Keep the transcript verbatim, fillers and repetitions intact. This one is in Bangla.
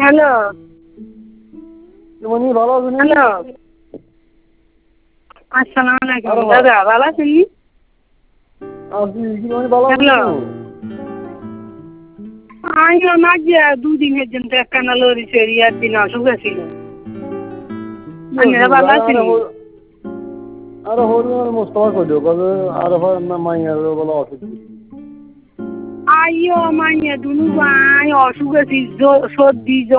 হ্যালো তুমি ভালো আছো? হ্যালো আসসালামু আলাইকুম দাদা ভালো আছেন? হ্যালো আইও না যে দুদিনের জন্য একখানা লরি চড়ি আর দিন অসুখ ছিল। আপনারা ভালো আছেন? আরে হরিয়ার মোস্তফা কইলো কবে আর না মাইয়ার বলা অসুখ আইও মাইয়া দুনু ভাই অসুখ আছে সর্দি